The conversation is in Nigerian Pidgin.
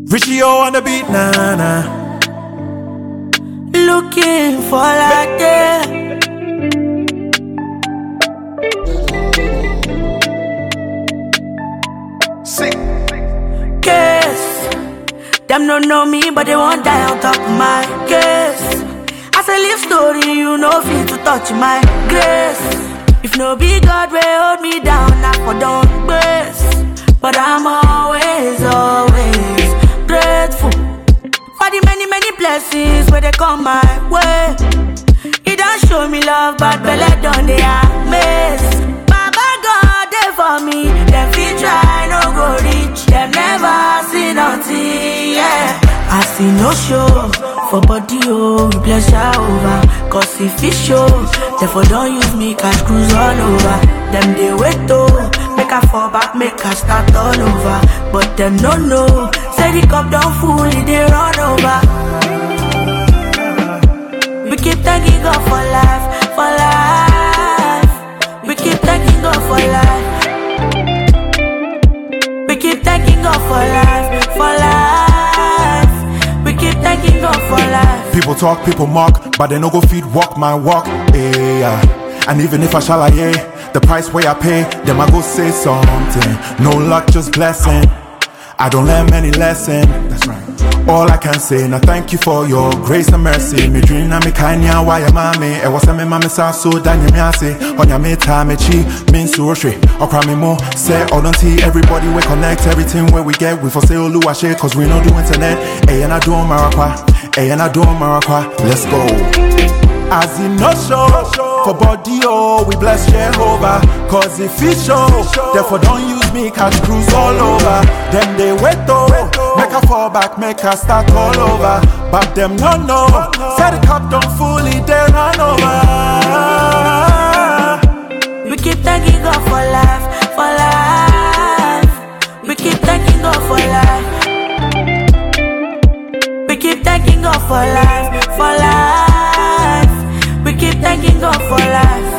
Richie O on the beat, nah, nah. Looking for like that. Guess them don't know me, but they won't die on top of my case. As I live story, you know feel to touch my grace. If no be God will hold me down, I for don't grace. But I'm always grateful for the many blessings where they come my way. He don't show me love, but belly done they amaze. Baba God they for me, them feel try no go reach, them never see nothing, yeah. I see no show for body, oh, we bless Jehovah. Cause if it show, therefore don't use me, cash cruise all over. Them they wait oh, make I fall back, make I start all over. But them no know, say the cup don't full, it they run over. We keep thanking God for life, for life. We keep thanking God for life. We keep thanking God for life, for life. We keep thanking God for life. People talk, people mock, but they no go feed walk my walk. Yeah. And even if I shall I, yeah, the price way I pay, them I go say something. No luck, just blessing. I don't learn many lessons. That's right. All I can say, now thank you for your grace and mercy. Me dream na me kanya why am me? E was me mama sa so danya me ase. Onya me ta me chi min suroshwe. Okra me mo say odonti everybody we connect everything where we get we for say oluwa share cause we no do internet. And I do marakwa. And I do marakwa. Let's go. As in no show for body, oh, we bless Jehovah. Cause if it show, therefore don't use me, catch cruise all over. Them they wait oh, make a fall back, make a start all over. But them no know, say the cup don't fully, they run over. We keep thanking God for life, for life. We keep thanking God for life. We keep thanking God for life, for life. We keep thanking God for life.